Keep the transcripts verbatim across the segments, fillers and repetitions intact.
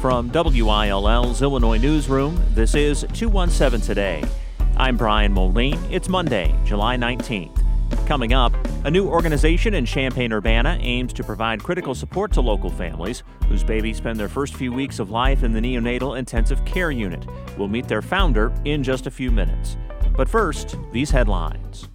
From W I L L's Illinois Newsroom, this is two one seven Today. I'm Brian Moline. It's Monday, July nineteenth. Coming up, a new organization in Champaign-Urbana aims to provide critical support to local families whose babies spend their first few weeks of life in the neonatal intensive care unit. We'll meet their founder in just a few minutes. But first, these headlines.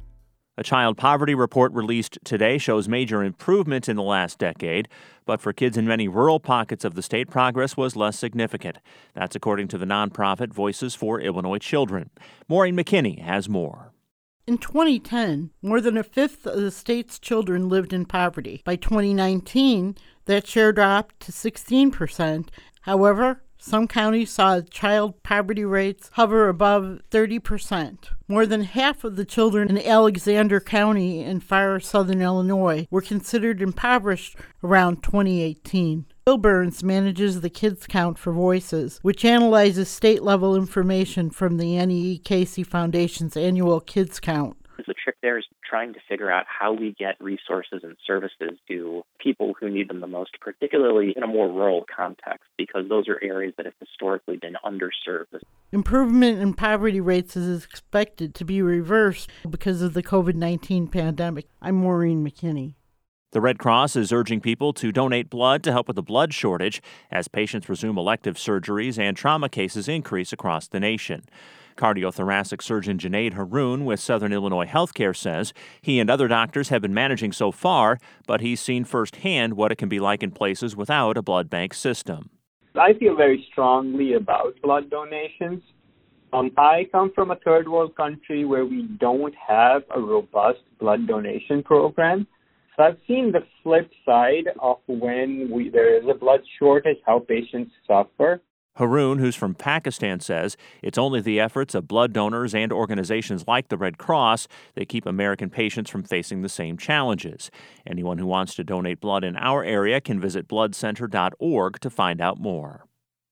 A child poverty report released today shows major improvement in the last decade, but for kids in many rural pockets of the state, progress was less significant. That's according to the nonprofit Voices for Illinois Children. Maureen McKinney has more. In twenty ten, more than a fifth of the state's children lived in poverty. By twenty nineteen, that share dropped to sixteen percent. However, some counties saw child poverty rates hover above thirty percent. More than half of the children in Alexander County in far southern Illinois were considered impoverished around twenty eighteen. Bill Burns manages the Kids Count for Voices, which analyzes state-level information from the N E E Casey Foundation's annual Kids Count. The trick there is trying to figure out how we get resources and services to people who need them the most, particularly in a more rural context, because those are areas that have historically been underserved. Improvement in poverty rates is expected to be reversed because of the covid nineteen pandemic. I'm Maureen McKinney. The Red Cross is urging people to donate blood to help with the blood shortage as patients resume elective surgeries and trauma cases increase across the nation. Cardiothoracic surgeon Junaid Haroon with Southern Illinois Healthcare says he and other doctors have been managing so far, but he's seen firsthand what it can be like in places without a blood bank system. I feel very strongly about blood donations. Um, I come from a third world country where we don't have a robust blood donation program. So I've seen the flip side of when we, there is a blood shortage, how patients suffer. Haroon, who's from Pakistan, says it's only the efforts of blood donors and organizations like the Red Cross that keep American patients from facing the same challenges. Anyone who wants to donate blood in our area can visit blood center dot org to find out more.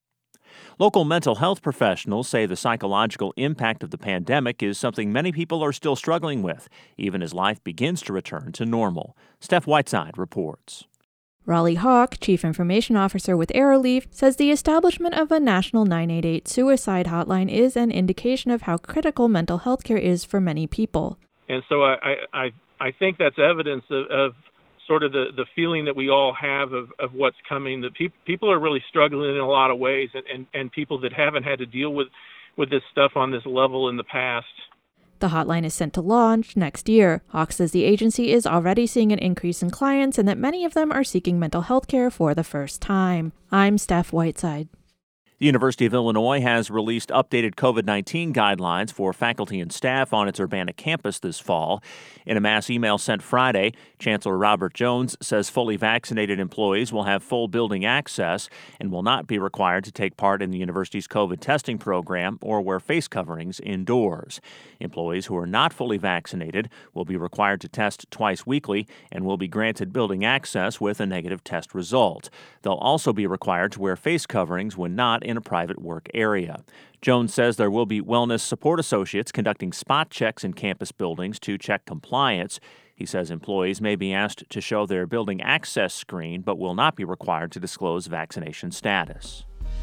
Local mental health professionals say the psychological impact of the pandemic is something many people are still struggling with, even as life begins to return to normal. Steph Whiteside reports. Raleigh Hawk, Chief Information Officer with Arrowleaf, says the establishment of a national nine eight eight suicide hotline is an indication of how critical mental health care is for many people. And so I, I, I think that's evidence of, of sort of the, the feeling that we all have of, of what's coming, that pe- people are really struggling in a lot of ways, and, and, and people that haven't had to deal with, with this stuff on this level in the past. The hotline is set to launch next year. Hawk says the agency is already seeing an increase in clients and that many of them are seeking mental health care for the first time. I'm Steph Whiteside. The University of Illinois has released updated covid nineteen guidelines for faculty and staff on its Urbana campus this fall. In a mass email sent Friday, Chancellor Robert Jones says fully vaccinated employees will have full building access and will not be required to take part in the university's COVID testing program or wear face coverings indoors. Employees who are not fully vaccinated will be required to test twice weekly and will be granted building access with a negative test result. They'll also be required to wear face coverings when not in a private work area. Jones says there will be wellness support associates conducting spot checks in campus buildings to check compliance. He says employees may be asked to show their building access screen, but will not be required to disclose vaccination status.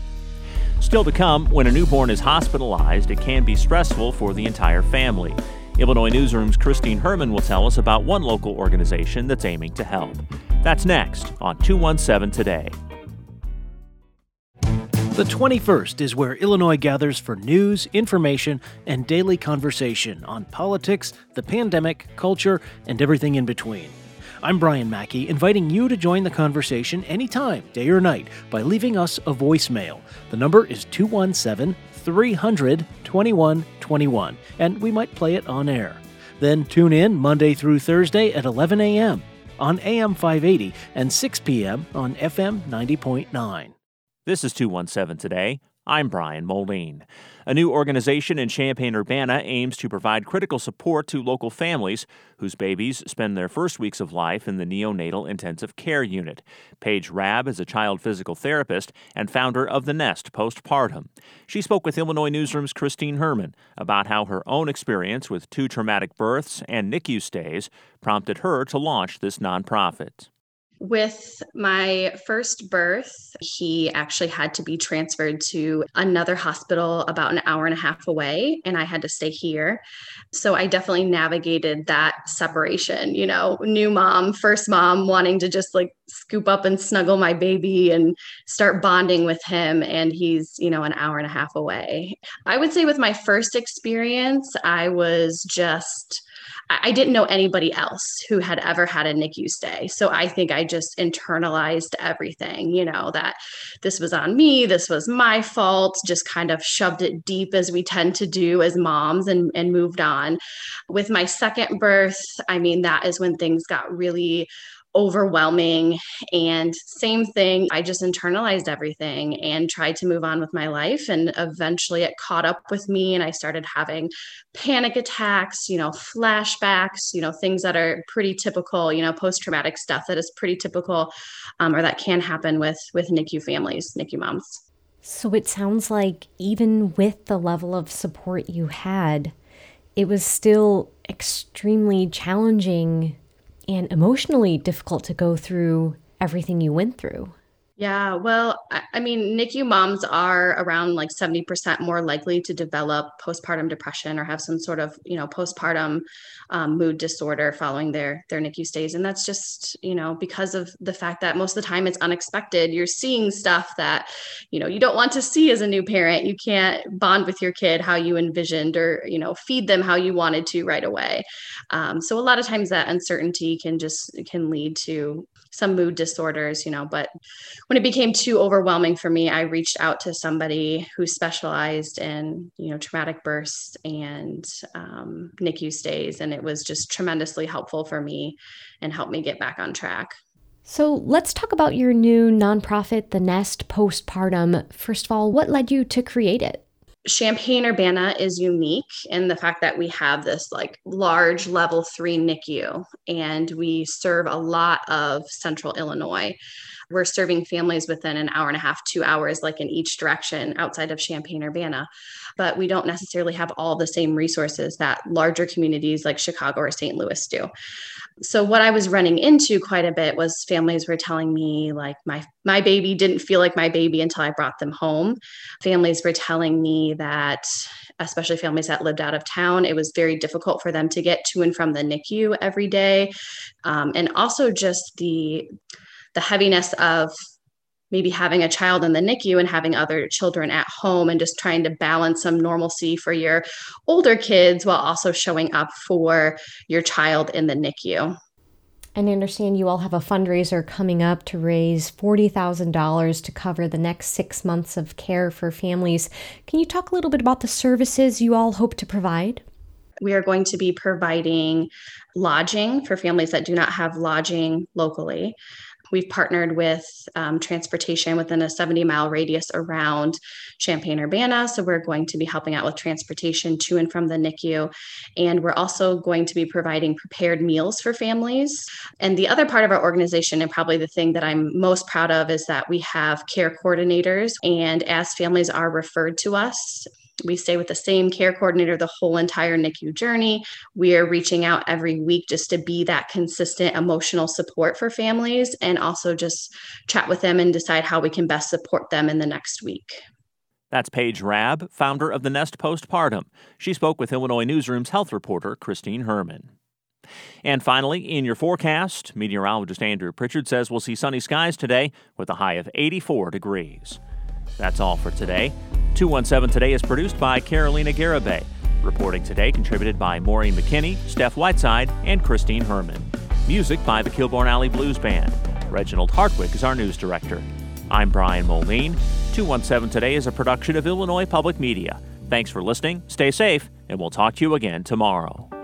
Still to come, when a newborn is hospitalized, it can be stressful for the entire family. Illinois Newsroom's Christine Herman will tell us about one local organization that's aiming to help. That's next on two one seven Today. The twenty-first is where Illinois gathers for news, information, and daily conversation on politics, the pandemic, culture, and everything in between. I'm Brian Mackey, inviting you to join the conversation anytime, day or night, by leaving us a voicemail. The number is two one seven, three hundred, twenty-one twenty-one, and we might play it on air. Then tune in Monday through Thursday at eleven a.m. on A M five eighty and six p.m. on F M ninety point nine. This is two one seven Today. I'm Brian Moline. A new organization in Champaign-Urbana aims to provide critical support to local families whose babies spend their first weeks of life in the neonatal intensive care unit. Paige Rabb is a child physical therapist and founder of The Nest Postpartum. She spoke with Illinois Newsroom's Christine Herman about how her own experience with two traumatic births and N I C U stays prompted her to launch this nonprofit. With my first birth, he actually had to be transferred to another hospital about an hour and a half away, and I had to stay here. So I definitely navigated that separation, you know, new mom, first mom, wanting to just like scoop up and snuggle my baby and start bonding with him. And he's, you know, an hour and a half away. I would say with my first experience, I was just I didn't know anybody else who had ever had a N I C U stay. So I think I just internalized everything, you know, that this was on me, this was my fault, just kind of shoved it deep as we tend to do as moms and, and moved on. With my second birth, I mean, that is when things got really overwhelming. And same thing, I just internalized everything and tried to move on with my life. And eventually it caught up with me and I started having panic attacks, you know, flashbacks, you know, things that are pretty typical, you know, post-traumatic stuff that is pretty typical um, or that can happen with, with N I C U families, N I C U moms. So it sounds like even with the level of support you had, it was still extremely challenging and emotionally difficult to go through everything you went through. Yeah, well, I mean, N I C U moms are around like seventy percent more likely to develop postpartum depression or have some sort of, you know, postpartum um, mood disorder following their, their N I C U stays. And that's just, you know, because of the fact that most of the time it's unexpected. You're seeing stuff that, you know, you don't want to see as a new parent. You can't bond with your kid how you envisioned or, you know, feed them how you wanted to right away. Um, so a lot of times that uncertainty can just, can lead to some mood disorders, you know, but when it became too overwhelming for me, I reached out to somebody who specialized in, you know, traumatic bursts and um, N I C U stays. And it was just tremendously helpful for me and helped me get back on track. So let's talk about your new nonprofit, The Nest Postpartum. First of all, what led you to create it? Champaign-Urbana is unique in the fact that we have this like large level three N I C U and we serve a lot of central Illinois. We're serving families within an hour and a half, two hours, like in each direction outside of Champaign-Urbana. But we don't necessarily have all the same resources that larger communities like Chicago or Saint Louis do. So what I was running into quite a bit was families were telling me like my my baby didn't feel like my baby until I brought them home. Families were telling me that, especially families that lived out of town, it was very difficult for them to get to and from the N I C U every day. Um, and also just the the heaviness of maybe having a child in the N I C U and having other children at home and just trying to balance some normalcy for your older kids while also showing up for your child in the N I C U. And I understand you all have a fundraiser coming up to raise forty thousand dollars to cover the next six months of care for families. Can you talk a little bit about the services you all hope to provide? We are going to be providing lodging for families that do not have lodging locally. We've partnered with um, transportation within a seventy mile radius around Champaign-Urbana. So we're going to be helping out with transportation to and from the N I C U. And we're also going to be providing prepared meals for families. And the other part of our organization, and probably the thing that I'm most proud of, is that we have care coordinators. And as families are referred to us, we stay with the same care coordinator the whole entire N I C U journey. We are reaching out every week just to be that consistent emotional support for families and also just chat with them and decide how we can best support them in the next week. That's Paige Rabb, founder of The Nest Postpartum. She spoke with Illinois Newsroom's health reporter, Christine Herman. And finally, in your forecast, meteorologist Andrew Pritchard says we'll see sunny skies today with a high of eighty-four degrees. That's all for today. two one seven Today is produced by Carolina Garibay. Reporting today contributed by Maureen McKinney, Steph Whiteside, and Christine Herman. Music by the Kilbourne Alley Blues Band. Reginald Hartwick is our news director. I'm Brian Moline. two one seven Today is a production of Illinois Public Media. Thanks for listening, stay safe, and we'll talk to you again tomorrow.